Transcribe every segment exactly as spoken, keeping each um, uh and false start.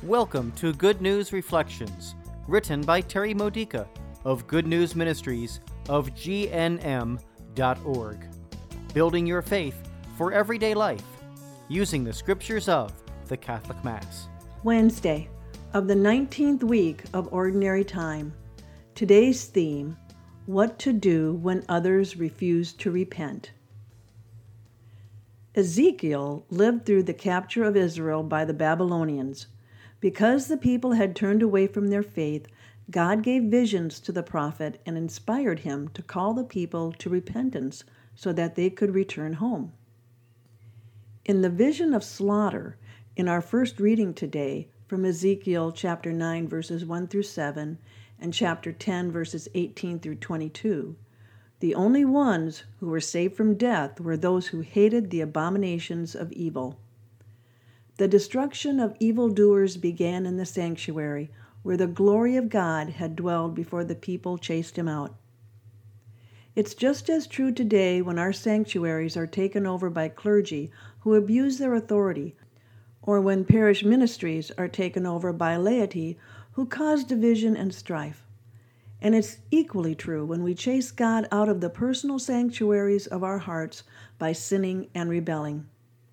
Welcome to Good News Reflections, written by Terry Modica of Good News Ministries of G N M dot org. Building your faith for everyday life, using the scriptures of the Catholic Mass. Wednesday of the nineteenth week of Ordinary Time. Today's theme, what to do when others refuse to repent. Ezekiel lived through the capture of Israel by the Babylonians. Because the people had turned away from their faith, God gave visions to the prophet and inspired him to call the people to repentance so that they could return home. In the vision of slaughter, in our first reading today from Ezekiel chapter nine verses one through seven and chapter ten verses eighteen through twenty-two, the only ones who were saved from death were those who hated the abominations of evil. The destruction of evildoers began in the sanctuary, where the glory of God had dwelled before the people chased him out. It's just as true today when our sanctuaries are taken over by clergy who abuse their authority, or when parish ministries are taken over by laity who cause division and strife. And it's equally true when we chase God out of the personal sanctuaries of our hearts by sinning and rebelling.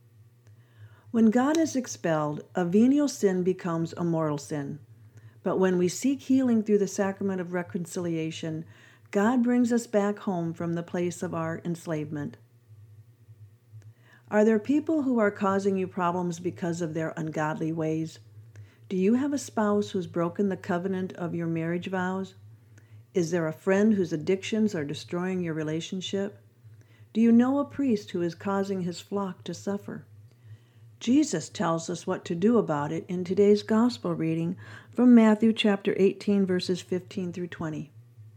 When God is expelled, a venial sin becomes a mortal sin. But when we seek healing through the sacrament of reconciliation, God brings us back home from the place of our enslavement. Are there people who are causing you problems because of their ungodly ways? Do you have a spouse who's broken the covenant of your marriage vows? Is there a friend whose addictions are destroying your relationship? Do you know a priest who is causing his flock to suffer? Jesus tells us what to do about it in today's gospel reading from Matthew chapter eighteen, verses fifteen through twenty.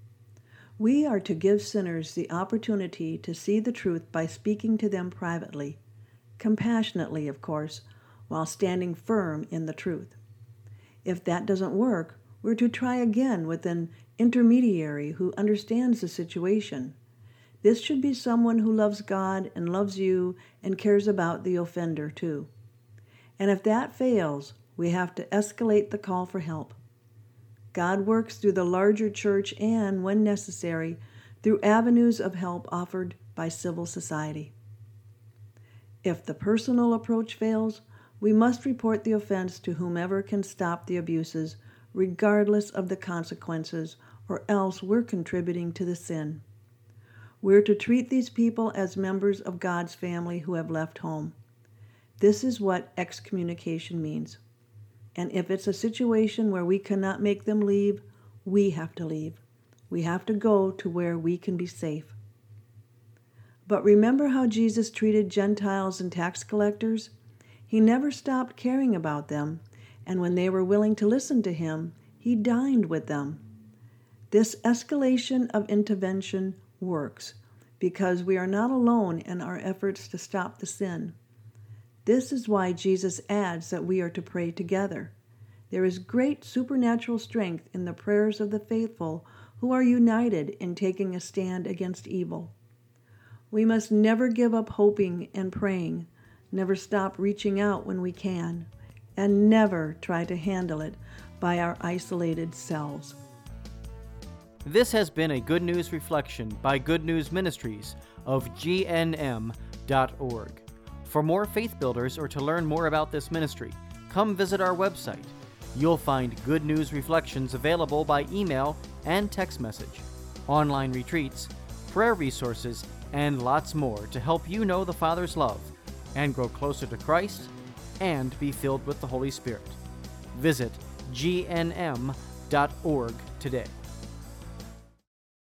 We are to give sinners the opportunity to see the truth by speaking to them privately, compassionately, of course, while standing firm in the truth. If that doesn't work, we're to try again with an intermediary who understands the situation. This should be someone who loves God and loves you and cares about the offender too. And if that fails, we have to escalate the call for help. God works through the larger church and, when necessary, through avenues of help offered by civil society. If the personal approach fails, we must report the offense to whomever can stop the abuses, regardless of the consequences, or else we're contributing to the sin. We're to treat these people as members of God's family who have left home. This is what excommunication means. And if it's a situation where we cannot make them leave, we have to leave. We have to go to where we can be safe. But remember how Jesus treated Gentiles and tax collectors? He never stopped caring about them, and when they were willing to listen to him, he dined with them. This escalation of intervention works because we are not alone in our efforts to stop the sin. This is why Jesus adds that we are to pray together. There is great supernatural strength in the prayers of the faithful who are united in taking a stand against evil. We must never give up hoping and praying, never stop reaching out when we can, and never try to handle it by our isolated selves. This has been a Good News Reflection by Good News Ministries of G N M dot org. For more faith builders or to learn more about this ministry, come visit our website. You'll find Good News Reflections available by email and text message, online retreats, prayer resources, and lots more to help you know the Father's love and grow closer to Christ and be filled with the Holy Spirit. Visit G N M dot org today.